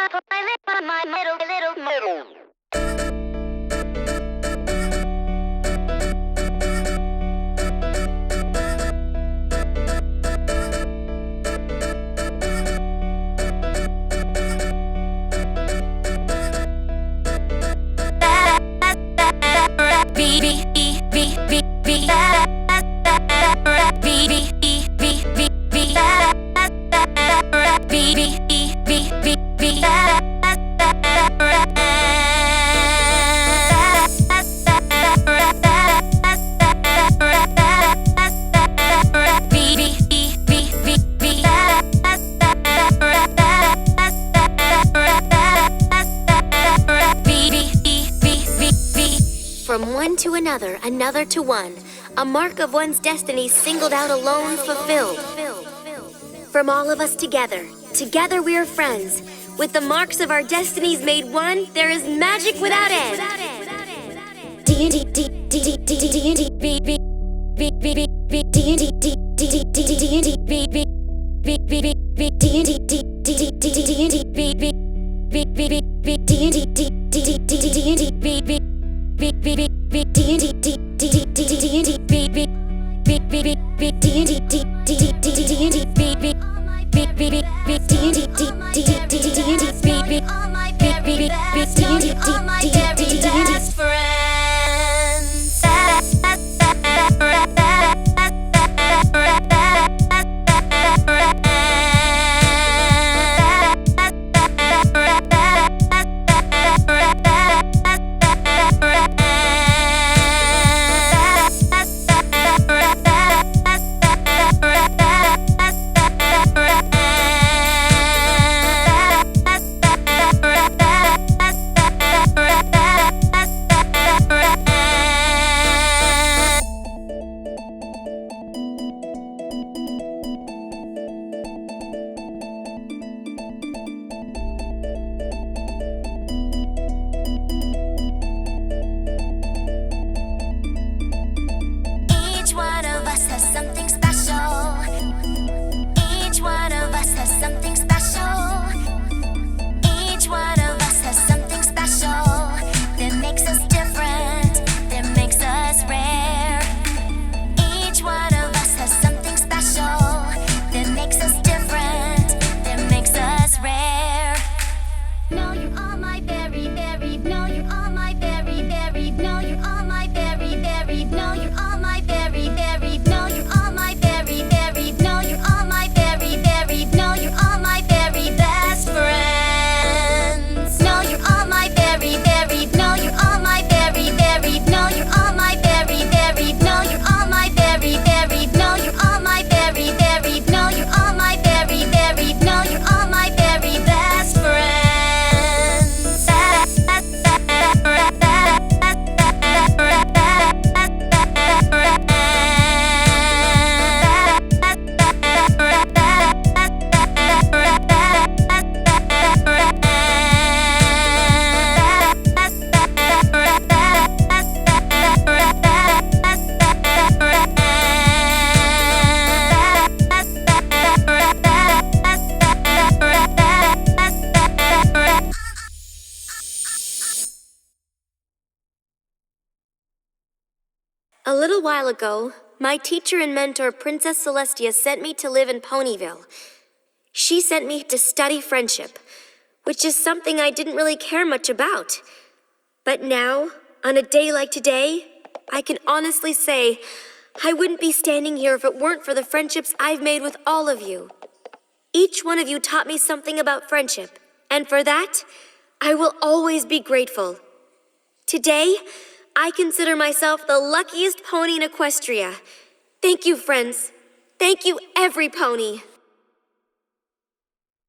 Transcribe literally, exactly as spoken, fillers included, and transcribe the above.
From one to another, another to one, a mark of one's destiny singled out alone, fulfilled. From all of us together, together we are friends. With the marks of our destinies made one, there is magic without end. D and D, D, D, D, D, D, and D, B, B, B, B, B, B, D and D, D, D, D, D, D, and D, B, B, B, B, B, B, D and D, D, D, D, D, D, and D, B, B, B, B, B, B, D and D, D, D, D, D, D, and D, B, B. B B B B D and D D D D D D D and D B B B B B B D and D D D D D D and D B B B B B B D and D D D D D D and D B B B B B B D and D D D D D and D friends. A little while ago, my teacher and mentor, Princess Celestia, sent me to live in Ponyville. She sent me to study friendship, which is something I didn't really care much about. But now, on a day like today, I can honestly say I wouldn't be standing here if it weren't for the friendships I've made with all of you. Each one of you taught me something about friendship, and for that, I will always be grateful. Today, I consider myself the luckiest pony in Equestria. Thank you, friends. Thank you, every pony.